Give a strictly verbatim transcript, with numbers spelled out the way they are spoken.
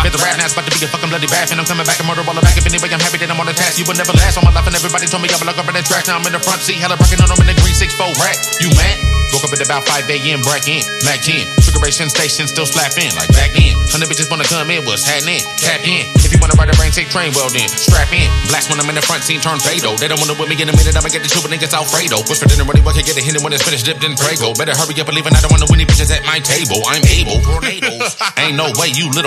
is a rap now, it's about to be a fucking bloody bath. And I'm coming back and murder all the back. If anyway, I'm happy that I'm on the task. You will never last all my life, and everybody told me I would look up in the trash. Now I'm in the front seat, hella rocking on them in the green six four rack. You mad? Woke up at about five a.m. brack in, Mac ten. Sugar Ray sensation still slapping like back in. Hundred bitches wanna come in, what's happening? Tap in. If you wanna ride a brain sick train, well then strap in. Blast when I'm in the front seat, turn fatal. They don't wanna with me in a minute, I'ma get the super niggas Alfredo. What's for dinner, really what can get a hit when it's finished, dipped in Prego. Better hurry up and leave, and I don't wanna win any bitches at my table. I'm able. Ain't no way you little